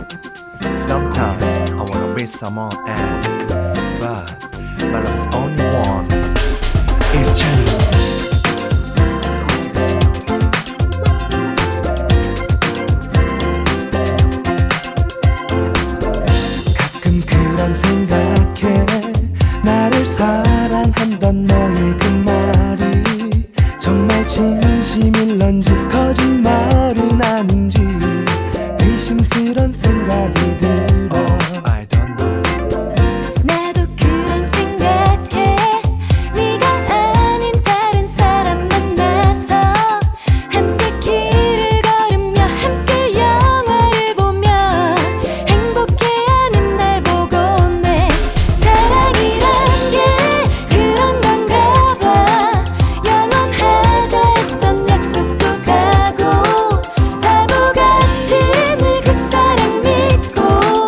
Sometimes I wanna be someone else, but my love's only one. It's you. 가끔 그런 생각해. 나를 사랑한단 너의 그 말이 정말 진심일런지 거짓말은 아닌지 의심스런 생각이 들어. I don't know. 나도 그런 생각해. 네가 아닌 다른 사람 만나서 함께 길을 걸으며 함께 영화를 보며 행복해하는 날 보곤 해. 사랑이란 게 그런 건가 봐. 영원하자 했던 약속도 가고 바보같이 늘 그 사랑 믿고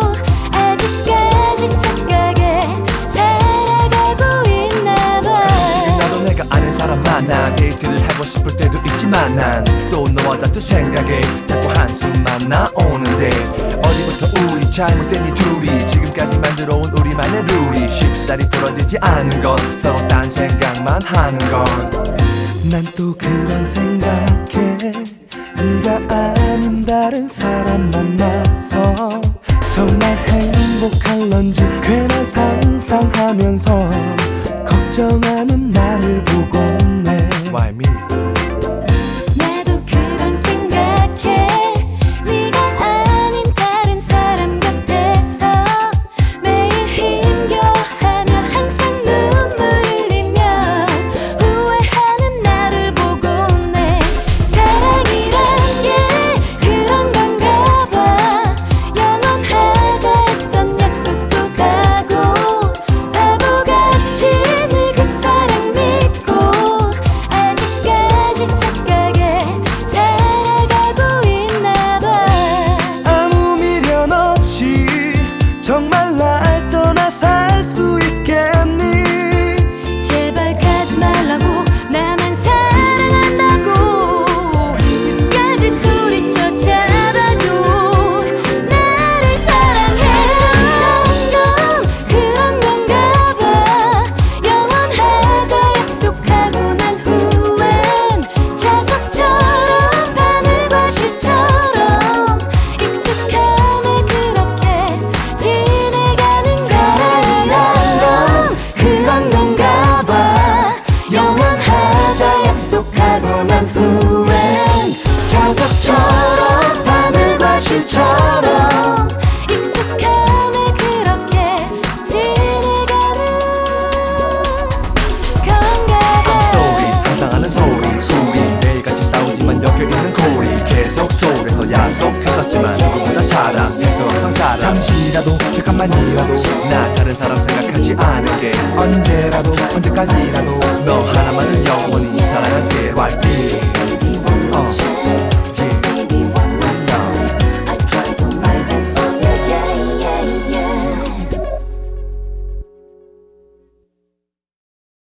아직까지 착하게 살아가고 있나 봐. 지금 나도 내가 아는 사람 많아. 데이트를 하고 싶을 때도 있지만 난 또 너와 다툰 생각에 자꾸 한숨만 나오는데 어디부터 우리 잘못된 이 둘이 지금까지 만들어온 우리만의 룰이 쉽사리 풀어지지 않는 건 서로 딴 생각만 하는 건. 난 또 그런 생각해. 네가 아닌 다른 사람 만나서 정말 행복할런지 괜한 상상하면서 걱정하는 나를 보곤 해. Why me? 나도 그런 생각해. 네가 아닌 다른 사람 곁에서 매일 힘겨워하며 항상 눈물 흘리며 후회하는 나를 보곤 해. 사랑이란 게 그런 건가 봐. 영원하자 했던 약속도 가고 바보같이 늘 그 사랑 믿고 아직까지 착하게 살아가고 있나 봐. 아무 미련 없이 정말 날 떠나 살 수 있겠니? 제발 가지 말라고 나만 사랑한다고 끝까지 소리쳐 잡아줘. 나를 사랑해. 그런 건가 봐. 영원하자 약속하고 난 후엔 자석처럼 바늘과 실처럼 익숙함에 그렇게 지내가는 사랑이란 그런 건가 봐. 영원하자 약속하고 난 후엔 자석처럼 바늘과 실처럼 익숙함에 그렇게 지내가는 건가 봐. 소리 상상하는 소리 매일같이 싸우지만 엮여있는 고리 계속 속에서 약속했었지만 누구보다 사랑해서 항상 잘하. 잠시라도 잠깐만이라도 나 다른 사람 생각하지 않을게. 언제라도 언제까지라도 너 하나만을 영원히 사랑할게. Right, please.